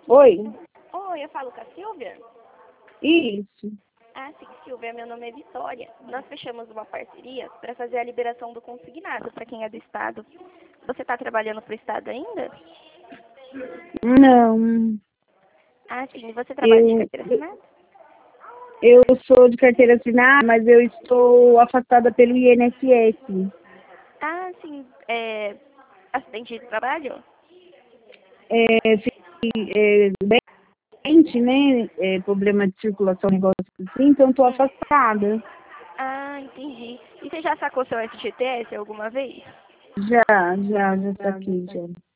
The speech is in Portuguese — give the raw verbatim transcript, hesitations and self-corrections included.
Oi? Oi, eu falo com a Silvia? Isso. Ah, sim, Silvia, meu nome é Vitória. Nós fechamos uma parceria para fazer a liberação do consignado para quem é do Estado. Você está trabalhando para o Estado ainda? Não. Ah, sim, você trabalha de Eu, carteira assinada? eu sou de carteira assinada, mas eu estou afastada pelo I N S S. Ah, sim, é... acidente de trabalho? É, fiquei, é, doente, né? É, problema de circulação, negócio assim, então estou Hum. afastada. Ah, entendi. E você já sacou seu F G T S alguma vez? Já, já, já saquei, já.